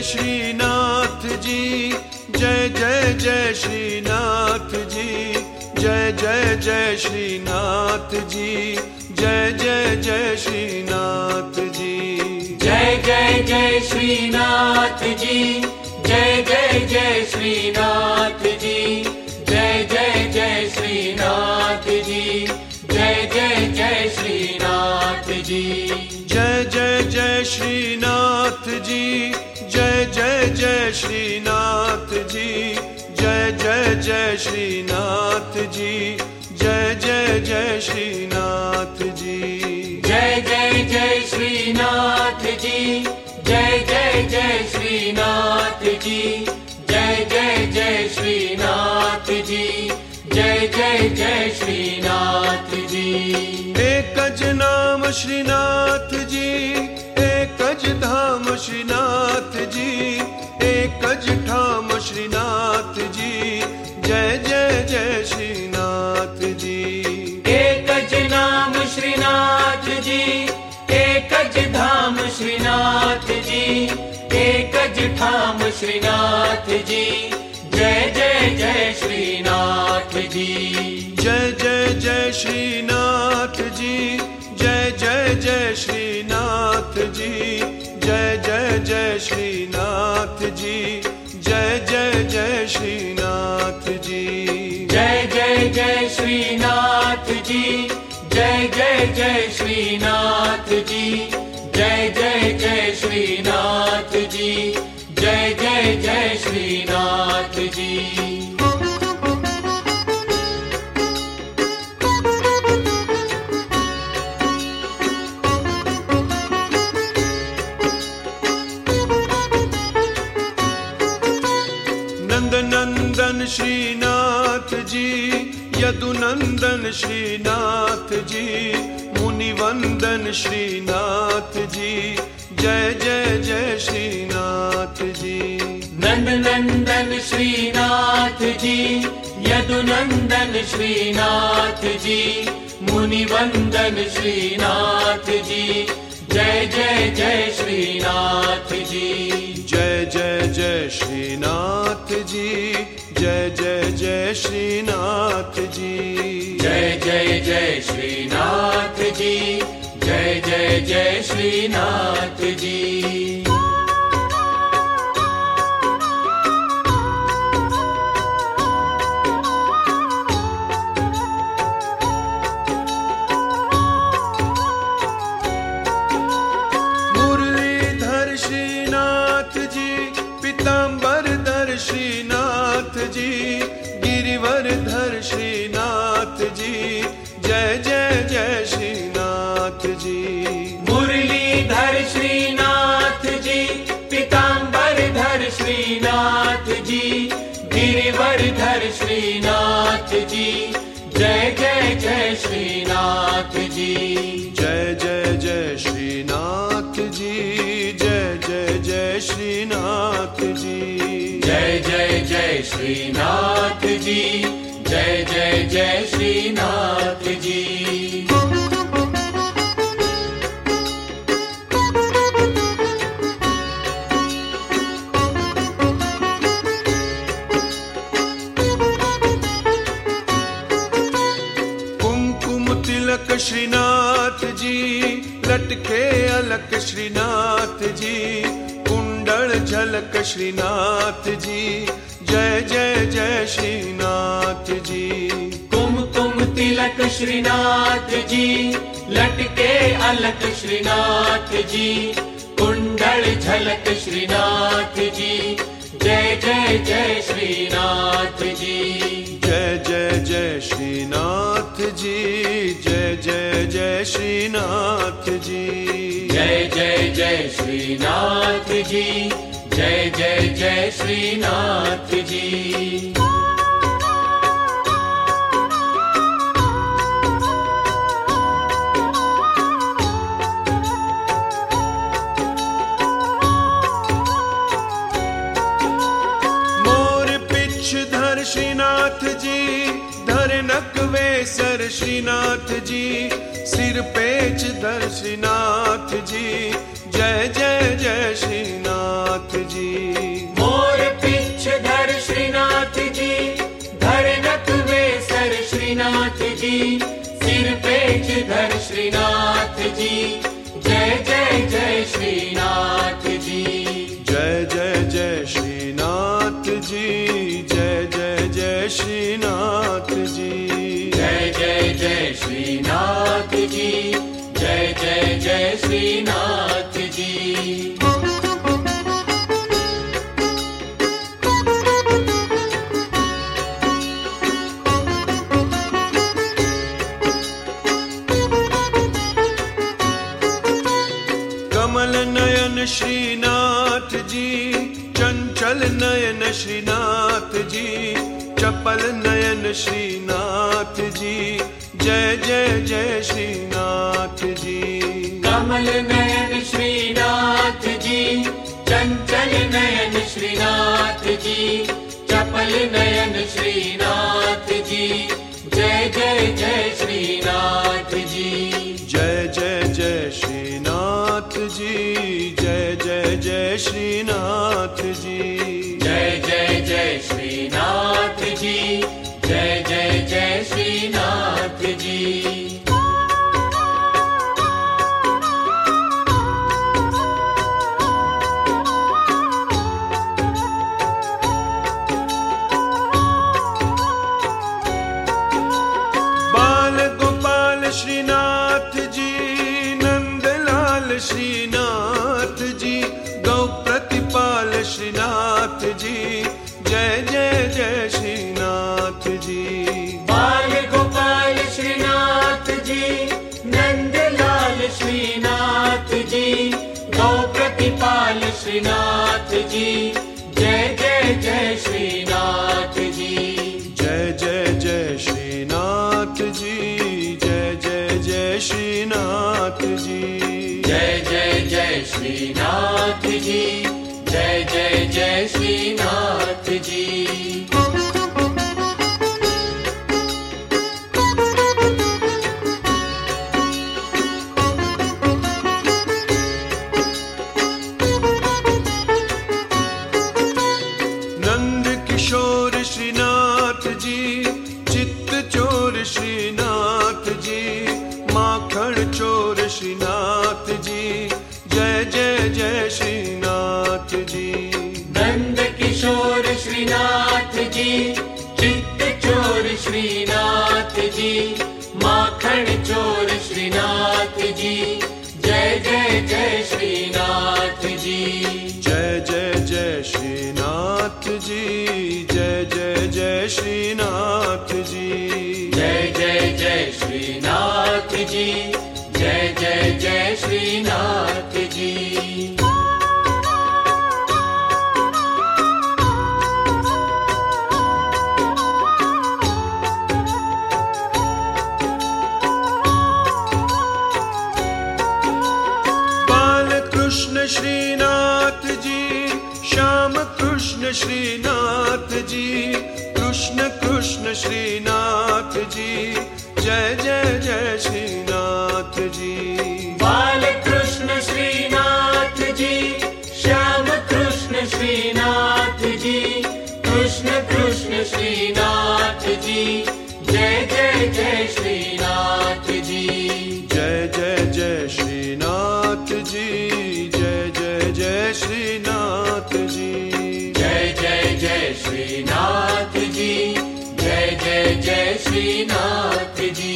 श्रीनाथ जी, जय जय जय श्रीनाथ जी, जय जय जय श्रीनाथ जी, जय जय जय श्रीनाथ जी, जय जय जय श्रीनाथ जी, जय जय जय श्रीनाथ जी, जय जय जय श्रीनाथ जी, जय जय जय श्रीनाथ जी, जय जय जय श्रीनाथ जी, जय जय जय श्रीनाथ जी, जय जय जय श्रीनाथ जी, जय जय जय श्रीनाथ जी, जय जय जय श्रीनाथ जी, जय जय जय श्रीनाथ जी, जय जय जय श्रीनाथ जी, जय जय जय श्रीनाथ जी। एकज नाम श्रीनाथ जी, एकज धाम श्रीनाथ जी, एकज ठाम श्रीनाथ जी, जय जय जय श्रीनाथ जी, एकज नाम श्रीनाथ जी, एकज धाम श्रीनाथ जी, एकज ठाम श्रीनाथ जी, जय जय जय श्रीनाथ जी, जय जय जय श्रीनाथ जी, जय जय जय श्रीनाथ जी, जय जय जय श्रीनाथ जी, जय जय जय श्रीनाथ जी, जय जय जय श्रीनाथ जी, जय जय जय श्रीनाथ जी, जय जय जय श्रीनाथ जी, जय जय जय श्रीनाथ जी। नंदन श्रीनाथ जी, यदुनंदन श्रीनाथ जी, मुनिवंदन श्रीनाथ जी, जय जय जय श्रीनाथ जी, नंदन श्रीनाथ जी, यदुनंदन श्रीनाथ जी, मुनिवंदन श्रीनाथ जी, जय जय जय श्रीनाथ जी, जय जय जय श्रीनाथ जी, जय जय जय श्रीनाथ जी, जय जय जय श्रीनाथ जी, जय जय जय श्रीनाथ जी। मुरलीधर श्रीनाथ जी, पीताम्बरधर श्रीनाथ जी, गिरिवरधर श्रीनाथ जी, जय जय जय श्रीनाथ जी, मुरलीधर श्रीनाथ जी, पीताम्बरधर श्रीनाथ जी, गिरिवरधर श्रीनाथ जी, जय जय जय श्रीनाथ जी, जय जय जय श्रीनाथ जी, जय जय जय श्रीनाथ जी, जय जय जय श्रीनाथ जी, जय जय जय श्रीनाथ जी। कुमकुम तिलक श्रीनाथ जी, लटके अलक श्रीनाथ जी, कुंडल झलक श्रीनाथ जी, जय जय जय श्रीनाथ जी, कुमकुम तिलक श्रीनाथ जी, लटके अलक श्रीनाथ जी, कुंडल झलक श्रीनाथ जी, जय जय जय श्रीनाथ जी, जय जय जय श्रीनाथ जी, जय जय जय श्रीनाथ जी, जय जय जय श्रीनाथ जी, जय जय जय श्रीनाथ जी। श्रीनाथ जी, धर नकवेसर श्रीनाथ जी, सिर पेच धर श्रीनाथ जी, जय जय जय श्रीनाथ जी। मोर पिछ धर श्रीनाथ जी, धर नथवे सर श्रीनाथ जी, सिर पेच धर श्रीनाथ जी, जय जय जय श्रीनाथ जी। जय जय जय श्रीनाथ जी, जय जय जय श्रीनाथ जी। जय जय जय श्रीनाथ जी, जय जय जय श्रीनाथ जी। कमल नयन श्रीनाथ जी, चंचल नयन श्रीनाथ जी, चपल नयन श्रीनाथ जी, जय जय जय श्रीनाथ जी। कमल नयन श्रीनाथ जी, चंचल नयन श्रीनाथ जी, चपल नयन श्रीनाथ जी, जय जय जय श्रीनाथ जी। जय जय जय श्रीनाथ जी, जय जय जय श्रीनाथ जी। जय जय जय श्रीनाथ जी, जय जय जय श्रीनाथ जी। बाल गोपाल श्रीनाथ जी, नंदलाल श्रीनाथ जी, गौ प्रतिपाल श्रीनाथ जी, जय जय जय श्रीनाथ जी। बाल गोपाल श्रीनाथ जी, नंदलाल श्रीनाथ जी, गौ प्रतिपाल श्रीनाथ जी, जय जय जय श्रीनाथ जी। जय जय जय श्रीनाथ जी, जय जय जय श्रीनाथ जी। जय जय जय श्रीनाथ जी, जय जय जय श्रीनाथ जी। नंद किशोर श्रीनाथ जी, चित्त चोर श्रीनाथ जी, माखन चोर श्रीनाथ जी, जय जय जय श्रीनाथ जी। नंद किशोर श्रीनाथ जी, चित्त चोर श्रीनाथ जी, माखन चोर श्रीनाथ जी, जय जय जय श्रीनाथ जी। जय जय जय श्रीनाथ जी, जय जय जय श्रीनाथ जी। जय जय जय श्रीनाथ जी, जय जय जय श्रीनाथ जी। बाल कृष्ण श्रीनाथ जी, श्याम कृष्ण श्रीनाथ जी, कृष्ण कृष्ण श्रीनाथ जी, जय जय जय श्रीनाथ जी। बाल कृष्ण श्रीनाथ जी, श्याम कृष्ण श्रीनाथ जी, कृष्ण कृष्ण श्रीनाथ जी, जय जय जय श्रीनाथ जी। जय जय जय श्रीनाथ जी, जय जय जय श्रीनाथ जी। जय जय जय श्रीनाथ जी, जय जय जय श्रीनाथ जी।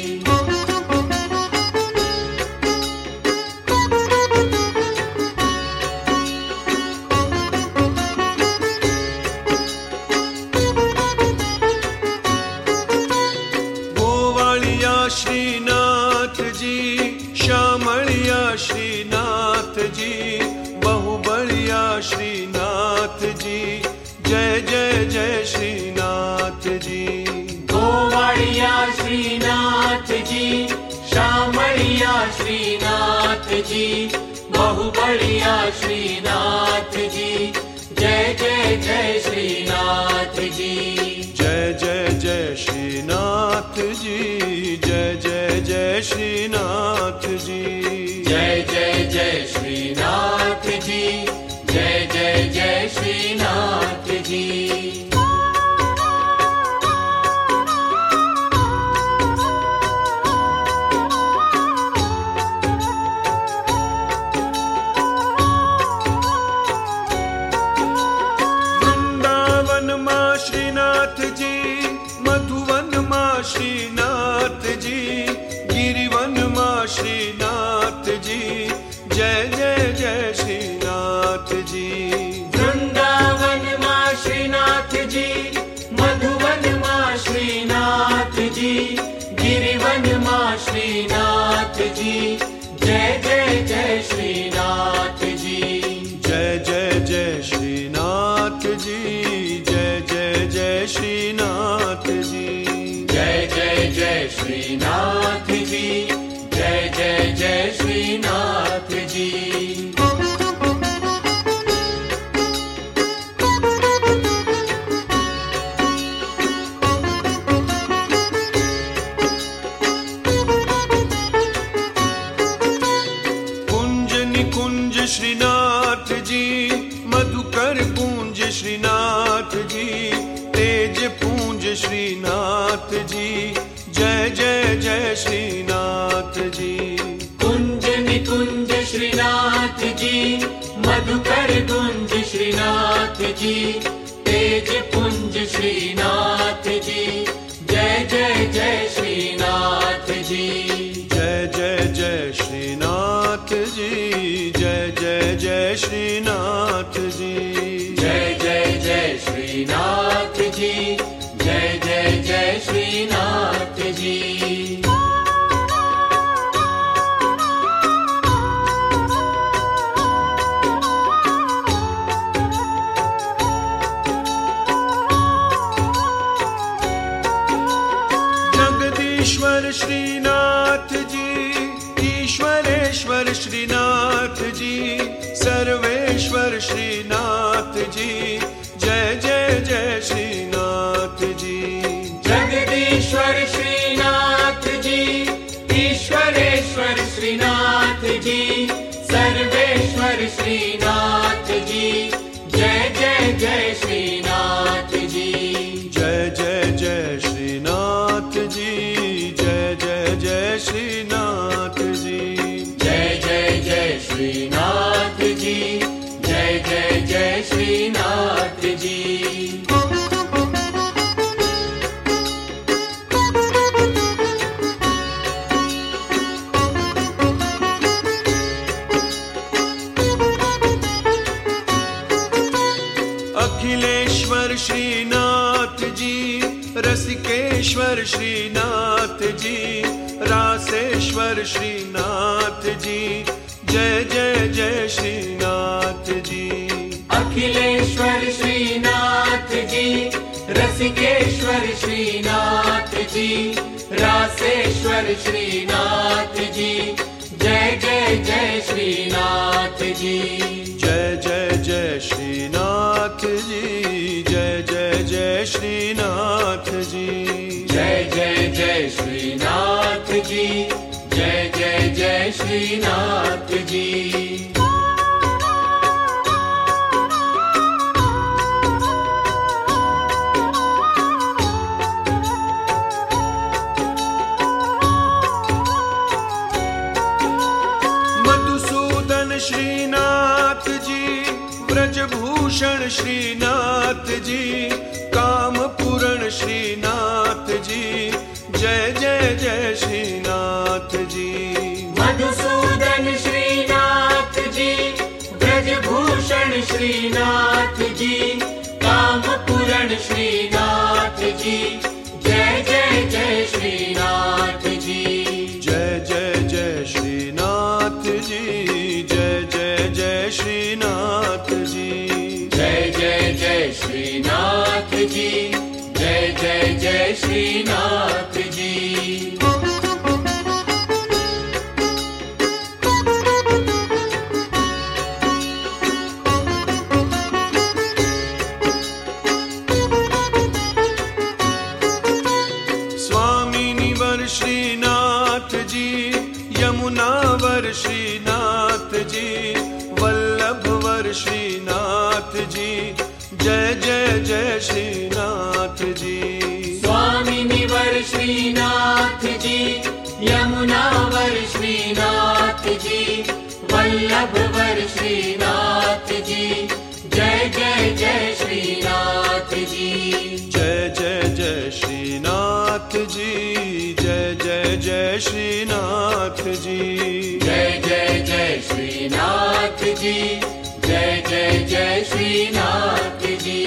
गोवालिया श्रीनाथ जी, श्यामलिया श्रीनाथ जी, बहुबलिया श्रीनाथ जी, जय जय जय श्रीनाथ जी। गोवाड़िया श्रीनाथ जी, श्यामलिया श्रीनाथ जी, बहुबलिया श्रीनाथ जी, जय जय जय श्रीनाथ जी। जय जय जय श्रीनाथ श्रीनाथ जी, जय जय जय श्रीनाथ जी। जय जय जय श्रीनाथ जी, जय जय जय श्रीनाथ जी। श्रीनाथ जी, मधुवन माँ श्रीनाथ जी, गिरिवन माँ श्रीनाथ जी, जय जय जय श्रीनाथ जी। वृंदावन माँ श्रीनाथ जी, मधुवन माँ श्रीनाथ जी, गिरिवन माँ श्रीनाथ जी, जय जय जय श्रीनाथ जी। जय जय जय श्रीनाथ जी, जय जय जय श्रीनाथ जी। जय जय जय श्रीनाथ जी, जय जय जय श्रीनाथ जी। कुंज निकुंज श्रीनाथ जी, मधुकर कुंज श्रीनाथ जी, तेज पूंज श्रीनाथ जी, जय जय जय श्रीनाथ जी। कुंज निकुंज श्रीनाथ जी, मधुकर कुंज श्रीनाथ जी, तेज पुंज श्रीनाथ जी, जय जय जय श्रीनाथ जी। जय जय जय श्रीनाथ जी, जय जय जय श्रीनाथ जी। जय जय जय श्रीनाथ जी, जय जय जय श्रीनाथ जी। जगदीश्वर श्रीनाथ जी, ईश्वरेश्वर श्रीनाथ जी, सर्वेश्वर श्रीनाथ जी, जय जय जय श्रीनाथ जी। जगदीश्वर श्रीनाथ जी, ईश्वरेश्वर श्रीनाथ जी, सर्वेश्वर श्रीनाथ जी, जय जय जय श्रीनाथ जी। जय जय जय श्रीनाथ जी, जय जय जय श्रीनाथ जी। जय जय जय श्रीनाथ जी, जय जय जय श्रीनाथ जी। अखिलेश्वर श्रीनाथ जी, रसिकेश्वर श्रीनाथ जी, रासेश्वर श्रीनाथ जी, जय जय जय श्रीनाथ जी। अखिलेश्वर श्रीनाथ जी, रसिकेश्वर श्रीनाथ जी, रासेश्वर श्रीनाथ जी, जय जय जय श्रीनाथ जी। जय जय जय श्रीनाथ जी, जय जय जय श्रीनाथ जी। जय जय जय श्रीनाथ जी, जय जय जय श्रीनाथ जी। मधुसूदन श्रीनाथ जी, ब्रजभूषण श्रीनाथ जी, कामपूरण श्रीनाथ जी, जय जय जय श्रीनाथ जी। मधुसूदन श्रीनाथ जी, ब्रजभूषण श्रीनाथ जी, कामपूरण श्रीनाथ जी, जय जय जय श्रीनाथ जी। जय जय जय श्रीनाथ जी, जय जय जय श्रीनाथ जी। जय जय जय श्रीनाथ जी, जय जय जय श्रीनाथ जी। यमुनावर श्रीनाथ जी, वल्लभवर श्रीनाथ जी, जय जय जय श्रीनाथ जी। स्वामिनीवर श्रीनाथ जी, यमुनावर श्रीनाथ जी, वल्लभवर श्रीनाथ जी, जय जय जय श्रीनाथ जी। जय जय जय श्रीनाथ जी, जय जय जय श्रीनाथ जी, जय जय जय श्रीनाथ जी, जय जय जय श्रीनाथ जी।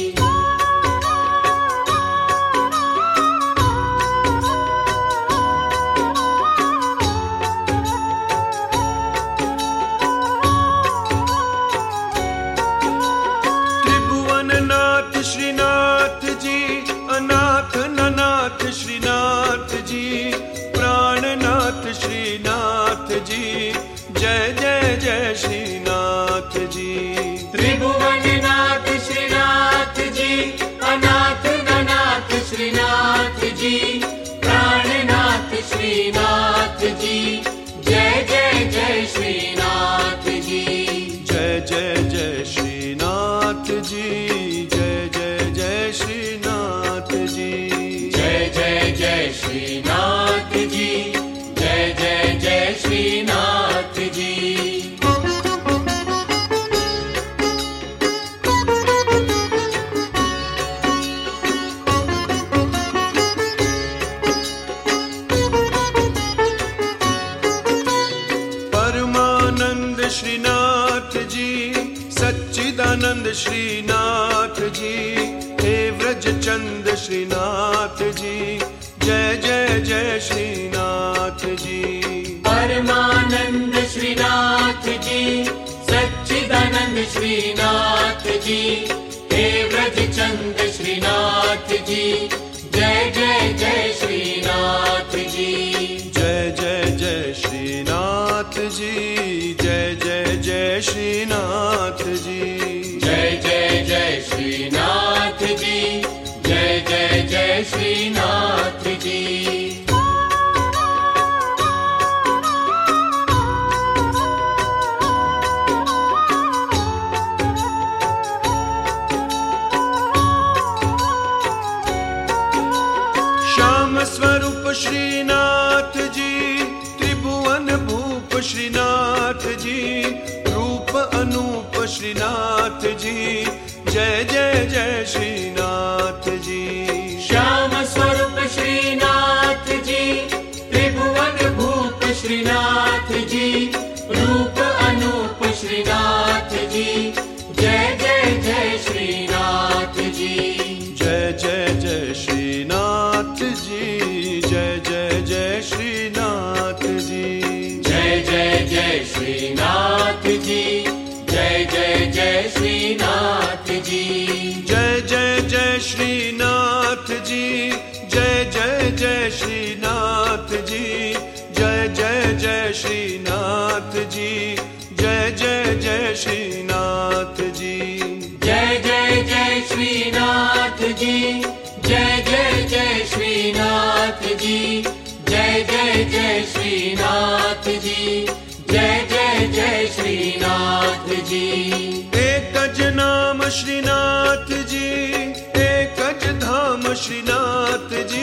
त्रिभुवननाथ श्रीनाथ जी, अनाथ ननाथ श्रीनाथ जी, प्राणनाथ श्रीनाथ जी, जय जय जय श्रीनाथ जी। त्रिभुवननाथ श्रीनाथ जी, अनाथ ननाथ श्रीनाथ जी, प्राणनाथ श्रीनाथ जी, जय जय जय श्रीनाथ जी। जय जय जय श्रीनाथ जी, जय जय जय श्रीनाथ जी, जय जय जय श्रीनाथ जी, जय जय जय श्रीनाथ जी। परमानंद श्रीनाथ जी, सच्चिदानंद श्रीनाथ जी, हे व्रजचंद श्रीनाथ जी, जय जय जय श्रीनाथ जी। परमानंद श्रीनाथ जी, सच्चिदानंद श्रीनाथ जी, हे व्रजचंद श्रीनाथ जी, जय जय जय श्रीनाथ जी। जय जय जय श्रीनाथ जी, जय जय जय श्रीनाथ जी, जय जय जय श्रीनाथ जी, जय जय जय श्रीनाथ जी। श्याम स्वरूप श्रीनाथ जी, त्रिभुवन भूप श्रीनाथ जी, रूप अनूप श्रीनाथ जी, जय जय जय श्रीनाथ जी। श्याम स्वरूप श्रीनाथ जी, त्रिभुवन भूप श्रीनाथ जी, रूप अनूप श्रीनाथ जी, जय जय जय श्रीनाथ जी। जय जय जय श्रीनाथ जी, जय जय जय श्रीनाथ जी, जय जय जय श्रीनाथ जी, जय जय जय श्रीनाथ जी। जय जय जय श्रीनाथ जी, जय जय जय श्रीनाथ जी, जय जय जय श्रीनाथ जी, जय जय जय श्रीनाथ जी। जय जय जय श्रीनाथ जी, जय जय जय श्रीनाथ जी, जय जय जय श्रीनाथ जी, जय जय जय श्रीनाथ जी। एकज नाम श्रीनाथ जी, एकज धाम श्रीनाथ जी,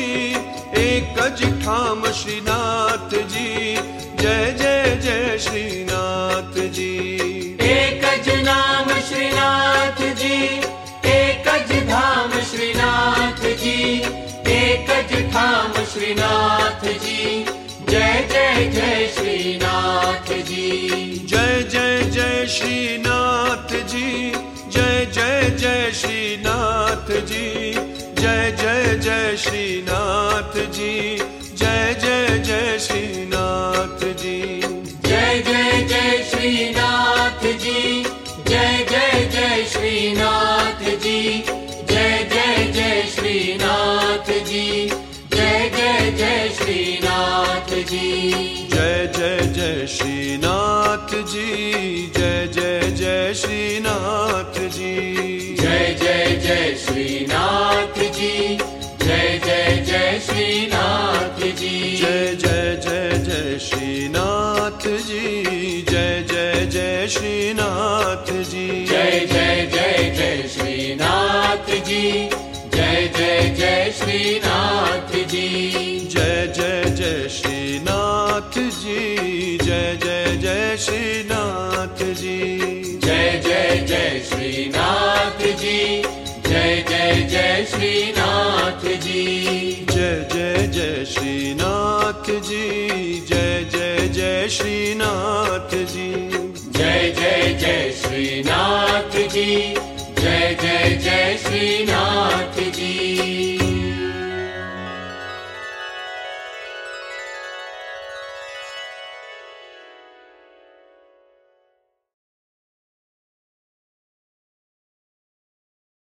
एकज ठाम श्रीनाथ जी, जय जय जय श्रीनाथ जी। एकज नाम श्रीनाथ जी, एकज धाम श्रीनाथ जी, एकज ठाम श्रीनाथ जी, जय जय जय श्रीनाथ जी। जय जय जय श्रीनाथ जी, जय जय जय श्रीनाथ जी, जय जय जय श्रीनाथ जी, जय जय जय श्रीनाथ जी। जय जय जय श्रीनाथ जी, जय जय जय श्रीनाथ जी, जय जय जय श्रीनाथ जी, जय जय जय श्रीनाथ जी। जय जय जय श्रीनाथ जी, जय जय जय श्रीनाथ जी, जय जय जय श्रीनाथ जी, जय जय जय श्रीनाथ जी। जय जय जय जय श्रीनाथ जय श्रीनाथ जी। जय जय जय जय श्रीनाथ जी, जय जय जय श्रीनाथ जी। जय जय जय श्रीनाथ जी, जय जय जय श्री